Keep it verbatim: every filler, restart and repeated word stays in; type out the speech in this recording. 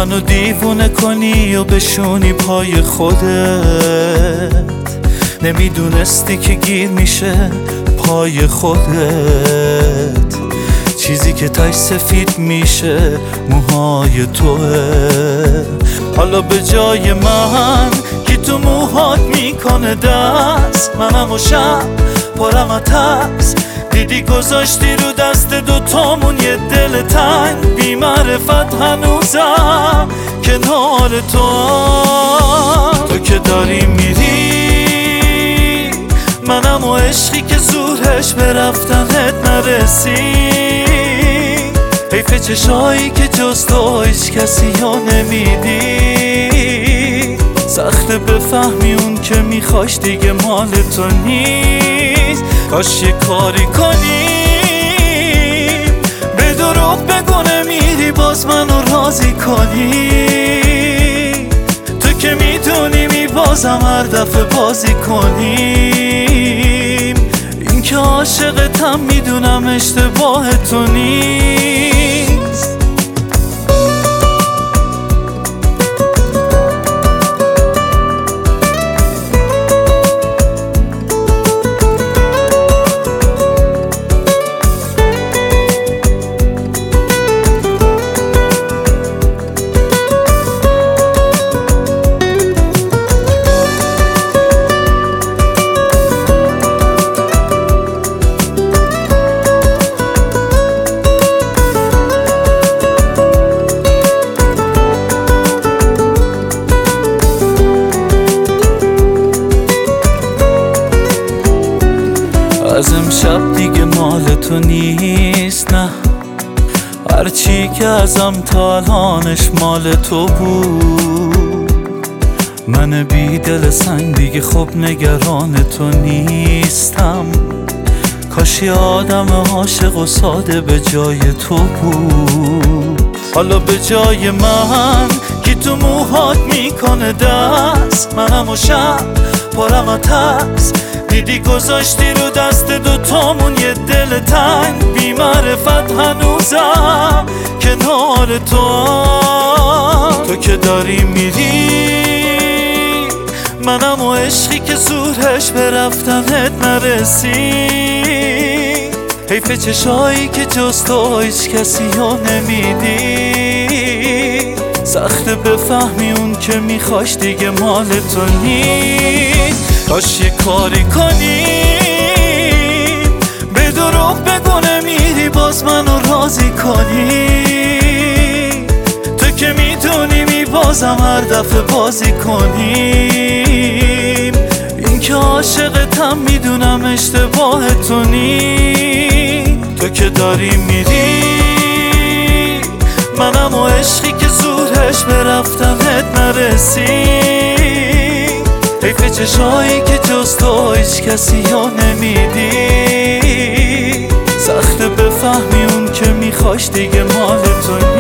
منو دیوونه کنی و بشونی پای خودت. نمیدونستی که گیر میشه پای خودت. چیزی که تاش سفید میشه موهای توه. حالا به جای من کی تو موهات میکنه دست، منم و شب پرم از ترس. دیدی گذاشتی رو دست دوتامون یه دل تنگ. بی معرفت هنوزم کنار تو. تو که داری میری منم و عشقی که زورش به رفتنت نرسی. حیف چشایی که جز تو هیچ کسی ها نمیدی. سخته بفهمی اون که میخواش دیگه مال تو نیست. کاش یه کاری کنی به دروغ بگو نمیری باز منو راضی کنی. تو که میدونی می بازم هر دفعه بازی کنیم. این که عاشقتم میدونم اشتباه تو نیست. از امشب دیگه مال تو نیست، نه. هرچی که ازم تا الانش مال تو بود. من بی دل سنگ دیگه خب نگران تو نیستم. کاش یه آدم عاشق و ساده به جای تو بود. حالا به جای من کی تو موهات میکنه دست، منم و شب پرم از ترس. دیدی گذاشتی رو دست دوتامون یه دل تنگ. بی معرفت هنوزم کنار تو. تو که داری میری منم و عشقی که زورش به رفتنت نرسی. حیف چشایی که جز تو هیچ کسی ها نمیدی. سخته بفهمی اون که میخواش دیگه مال تو نیست. کاش یه کاری کنی به دروغ بگو نمیری باز منو راضی کنی. تو که میدونی می بازم هر دفعه بازی کنیم. این که عاشقتم میدونم اشتباه تو نیست. تو که داری میری منم و عشقی که زورش به رفتنت نرسی. حیف چشایی که جز تو هیچ کسی ها نمیدی. سخته بفهمی اون که میخواش دیگه مال تو